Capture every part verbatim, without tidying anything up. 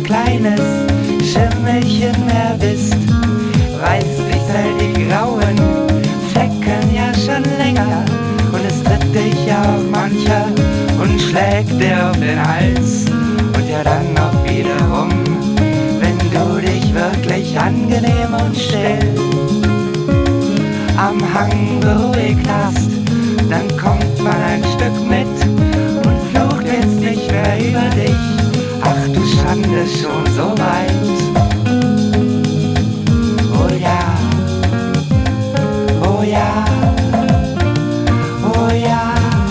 kleines Schimmelchen mehr bist. Reißt dich all die grauen Flecken ja schon länger und es tritt dich auch mancher und schlägt dir auf den Hals und ja dann auch wiederum, wenn du dich wirklich angenehm und still am Hang beruhigt hast, dann kommt man ein Stück mit und flucht jetzt nicht mehr über dich. Ach du Schande, schon so weit. Oh ja, oh ja, oh ja.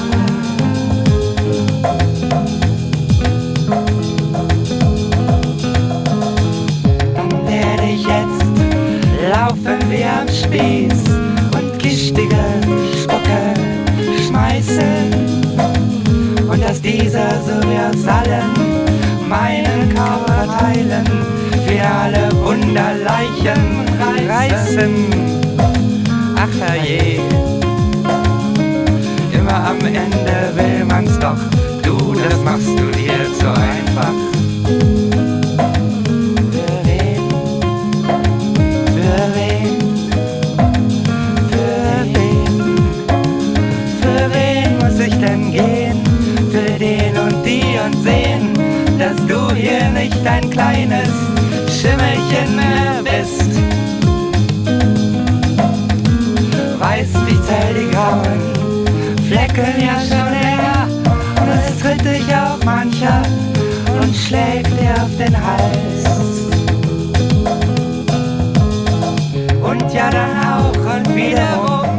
Dann werde ich jetzt laufen wie am Spieß und giftige Spucke schmeißen und aus dieser so wie aus allen meinen Körperteilen finale Wunderleichen reißen. Ach herrje, immer am Ende will man's doch, du, das machst du dir zu einfach. Für wen, für wen, für wen, für wen muss ich denn gehen? Für den und die und sehen, dass du hier nicht ein kleines Schimmelchen mehr bist. Weißt, ich zähl die grauen Flecken ja schon länger und es tritt dich auch mancher und schlägt dir auf den Hals. Und ja dann auch und wiederum,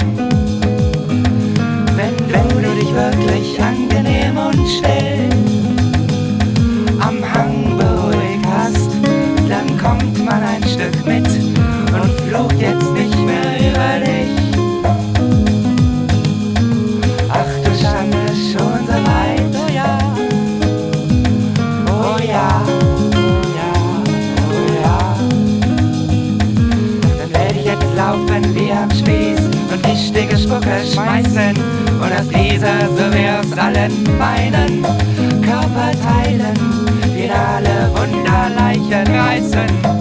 wenn, wenn du dich wirklich angenehm und still am Hang beruhigt hast, dann kommt man ein Stück mit und flucht jetzt nicht mehr über dich. Ach du Schande, schon so weit, oh ja, oh ja, oh ja, oh ja. Dann werde ich jetzt laufen wie am Spieß und giftige Spucke schmeißen und aus dieser so wie aus allen meinen Körperteilen finale Wunderleichen reißen.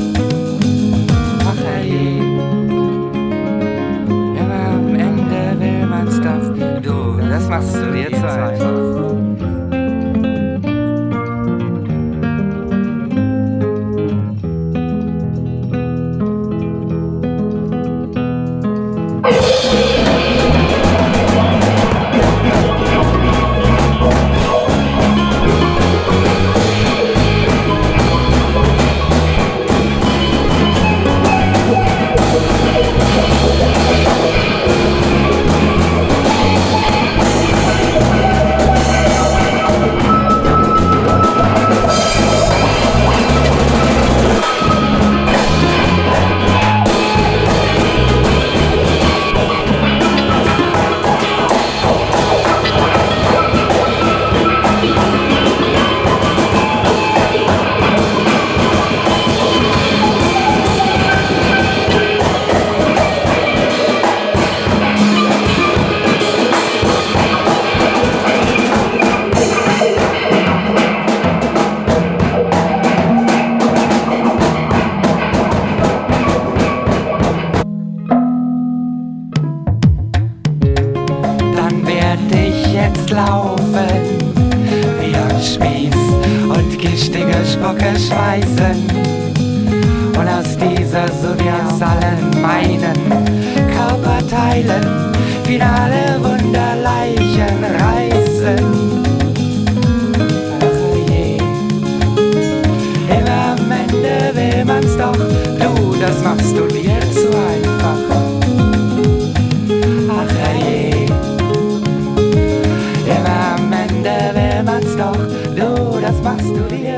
Ach herrje, immer am Ende will man's doch, du, das machst du dir zu einfach. Laufen wie am Spieß und giftige Spucke schmeißen und aus dieser so wie aus allen meinen Körperteilen finale Wunderleichen reißen. Ach je, immer am Ende will man's doch, du, das machst du dir zu einfach. Ach herrje, immer am Ende will man's doch, du, das machst du dir